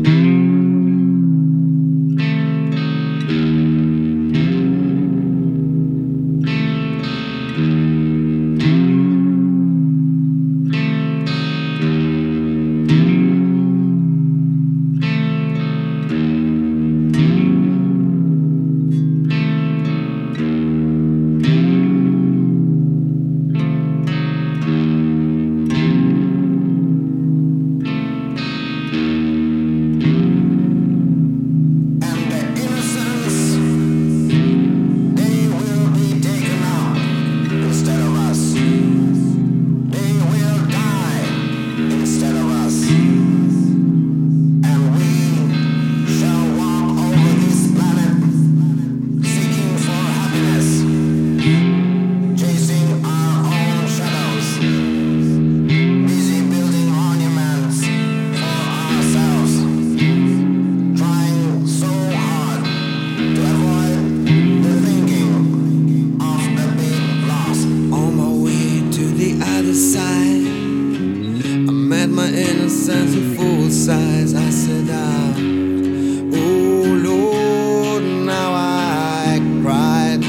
innocence in full size. I said, oh Lord, now I cried.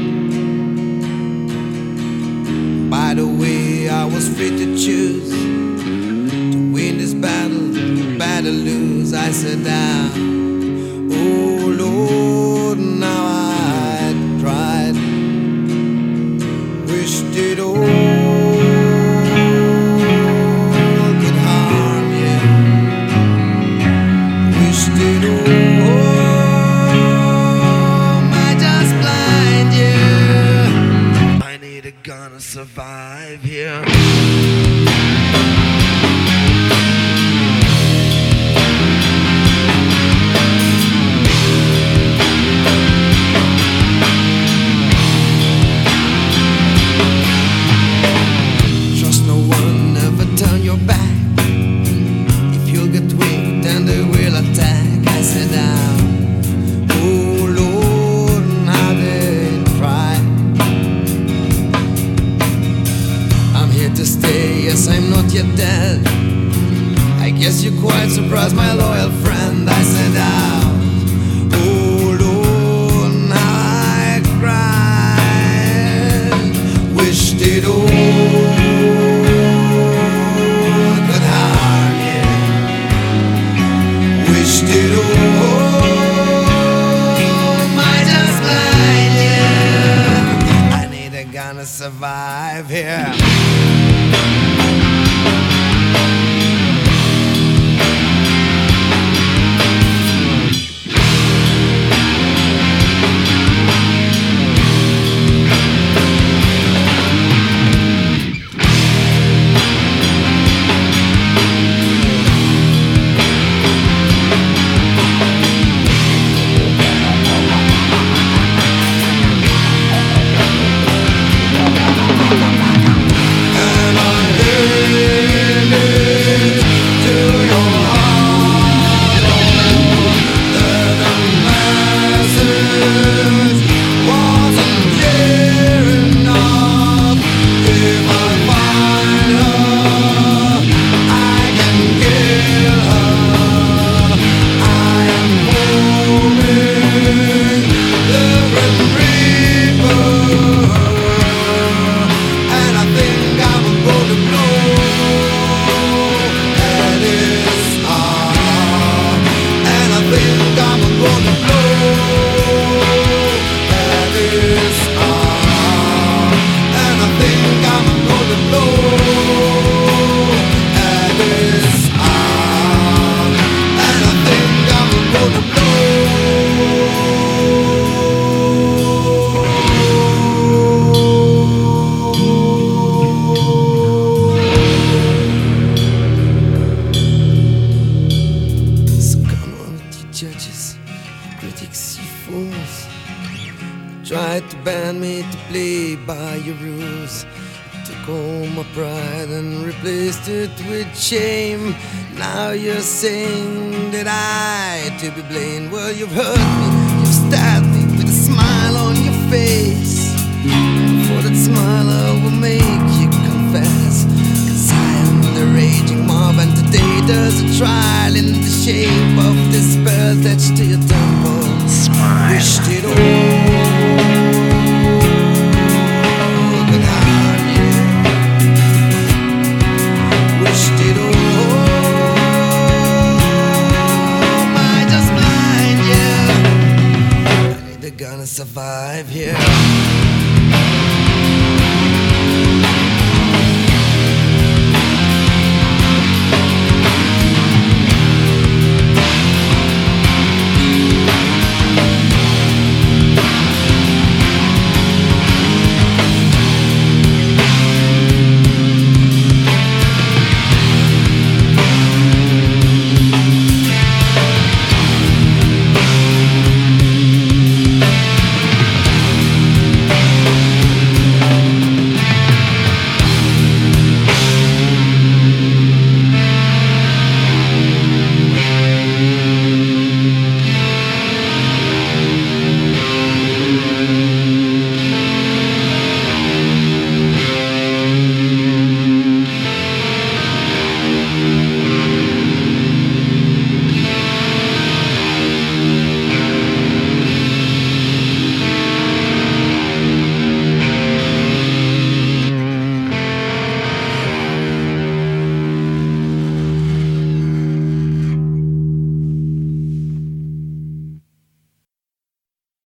By the way, I was free to choose to win this battle, bad or lose. I said, oh Lord, now I cried. Wished it all. Gonna survive here. Trust no one, never turn your back. If you'll get weak, then they will attack. I said, oh Lord, how they try. To stay, yes, I'm not yet dead. I guess you're quite surprised, my loyal friend. I said, oh Lord, now I cried. Wished it all could harm you. Wished it all might just blind you. I need a gun to survive here. Judges, critics, you fools, tried to ban me to play by your rules. Took all my pride and replaced it with shame. Now you're saying that I to be blamed. Well, you've hurt me, you've stabbed me with a smile on your face. For that smile I will make you confess, 'cause I am the raging mob, and today there's a trial in the shape of attached to your temple. Smile. Wished it all could harm you. Wished it all might just blind you. They're gonna survive here.